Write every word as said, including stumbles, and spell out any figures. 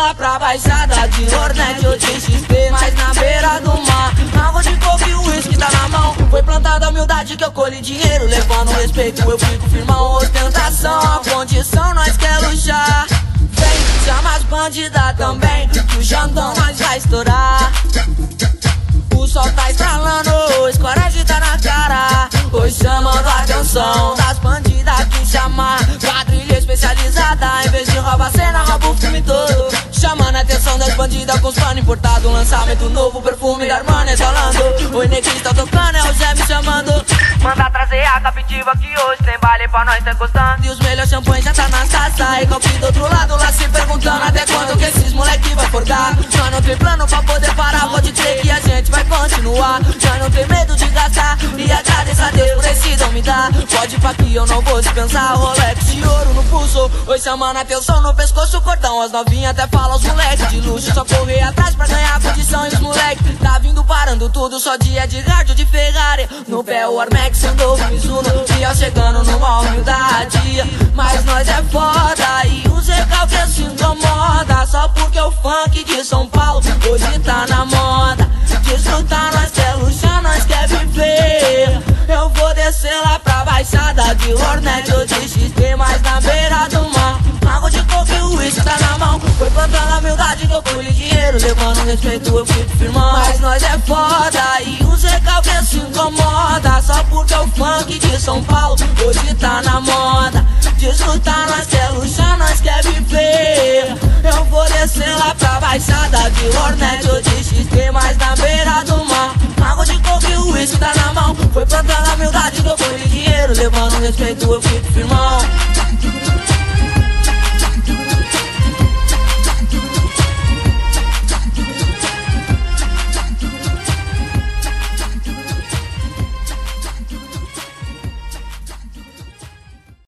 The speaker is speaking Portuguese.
lá pra baixada de Hornet ou de X P, mas na beira do mar. Água de coco e o uísque tá na mão. Foi plantada a humildade que eu colhi dinheiro, levando respeito eu fico firmão. Ostentação, a condição nós quer luxar. Vem, chama as bandidas também, que o Jandão nós vai estourar. O sol tá estralando, o coragem tá na cara. Hoje chamando a atenção das bandidas que chamar. Quadrilha especializada, em vez de roubar cena, rouba o filme todo. Chamando a atenção das bandidas com os pano importado. Lançamento novo, perfume da Armani exalando. O Inequis tá tocando, é o Zé me chamando. Manda trazer a captiva que hoje tem baile pra nós tá encostando. E os melhores champanhes já tá nas taças. E calpi do outro lado lá se perguntando até quando que esses moleque vai forgar. Já não tem plano pra poder parar, pode crer que a gente vai continuar. Já não tem medo de gastar e agradeça a Deus por esse dom me dá. Pode ir pra que eu não vou dispensar. Rolex de ouro no pulso, hoje chamando a atenção no pescoço, cordão. As novinhas até falam os moleque de luxo. Só correr atrás pra ganhar condição. E os moleque tá vindo parando tudo, só dia de rádio de Ferrari. No pé o Armex, um novo Mizuno. Dia chegando numa humildade, mas nós é foda. E os recalques se incomoda só porque o funk de São Paulo hoje tá na moda. Desfrutar nós quer luxar, nós quer viver. Eu vou descer lá pra baixada de Hornet ou de X P, mas na beira do mar. Água de coco e o uísque tá na mão. Foi plantando a humildade que eu colhi dinheiro, levando respeito eu fico firmão. Mas nós é foda e os recalques se incomoda só porque o funk de São Paulo hoje tá na moda. Desfrutar nós quer luxar, nós quer viver. Eu vou descer lá pra baixada de Hornet ou de X P, mas na beira do mar. Água de coco e o uísque tá na mão. Foi plantando a humildade que eu colhi dinheiro, levando respeito eu fico firmão.